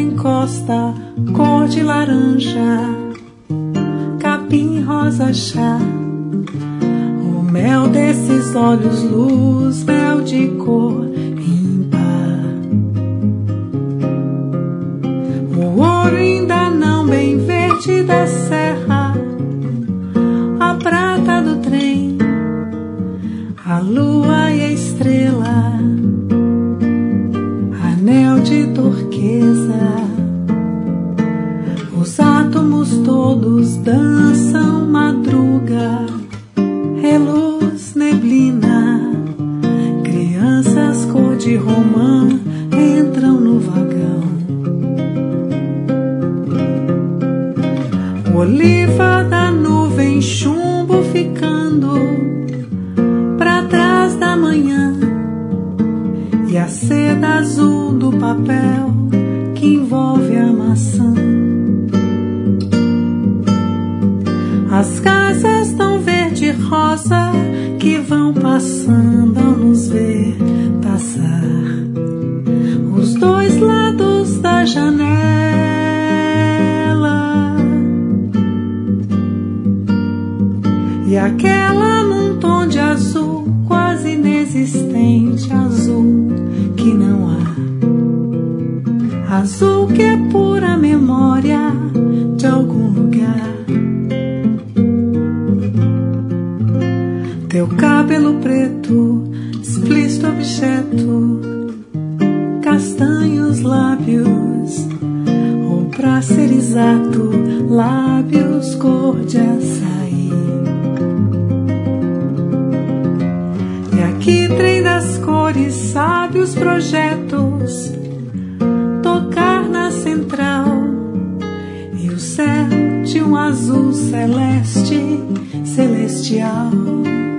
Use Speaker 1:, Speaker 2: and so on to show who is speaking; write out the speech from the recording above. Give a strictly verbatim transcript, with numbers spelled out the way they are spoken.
Speaker 1: encosta, cor de laranja, capim rosa chá. O mel desses olhos, luz, mel de cor ímpar. O ouro ainda não bem verde da serra, a prata do trem, a lua e a estrela, anel de turquesa. Os átomos todos dançam madruga, reluz, neblina. Crianças cor de romã entram no vagão. O oliva da nuvem, chumbo ficando pra trás da manhã, e a seda azul do papel que envolve a maçã. As casas tão verde e rosa que vão passando ao nos ver passar. Os dois lados da janela. E aquela num tom de azul quase inexistente, azul que não há, azul que é pura memória de algum lugar. Teu cabelo preto, explícito objeto, castanhos lábios, ou pra ser exato, lábios cor de açaí. E aqui trem das cores, sabe os projetos, tocar na central, e o céu de um azul celeste, celestial.